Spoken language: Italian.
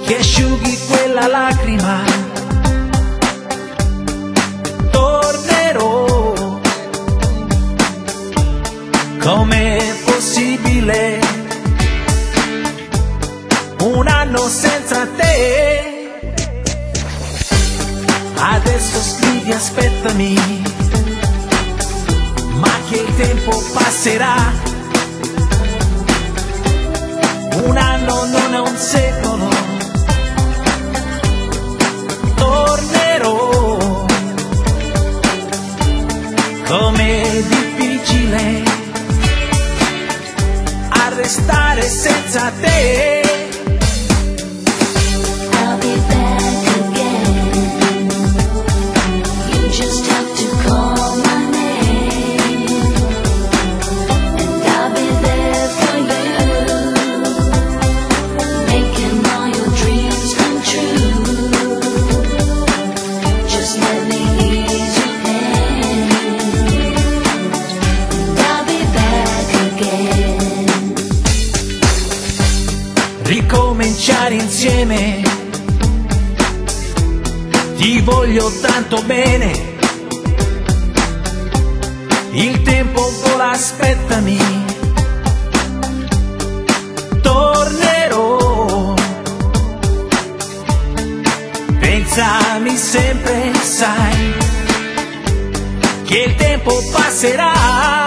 che asciughi quella lacrima. Tornerò. Com'è possibile un anno senza te? Adesso scrivi aspettami, ma che il tempo passerà. Un anno non è un secolo. Tornerò. Com'è difficile a restare senza te. I'll be back again. You just have to call my name, and I'll be there for you, making all your dreams come true. Just let me ease your pain, and I'll be back again. Ricominciare insieme, ti voglio tanto bene. Il tempo vola, aspettami. Tornerò. Pensami sempre, sai che il tempo passerà.